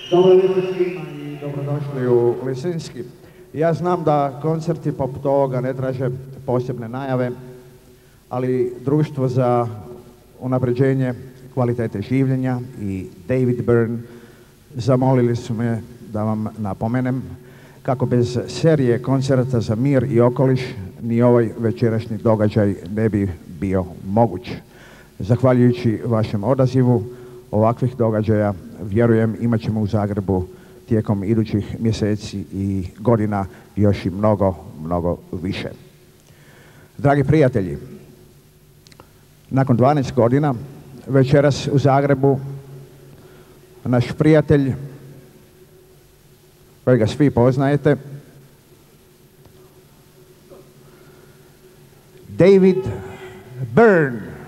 Dobro jutro svima i dobrodošli u Lisinski. Ja znam da koncerti poput ovoga ne traže posebne najave, ali Društvo za unapređenje kvalitete življenja i David Byrne zamolili su me da vam napomenem kako bez serije koncerta za mir i okoliš ni ovaj večerašnji događaj ne bi bio moguć. Zahvaljujući vašem odazivu ovakvih događaja, vjerujem, imat ćemo u Zagrebu tijekom idućih mjeseci i godina još i mnogo, mnogo više. Dragi prijatelji, nakon 12 godina večeras u Zagrebu naš prijatelj, kojega svi poznajete, David Byrne.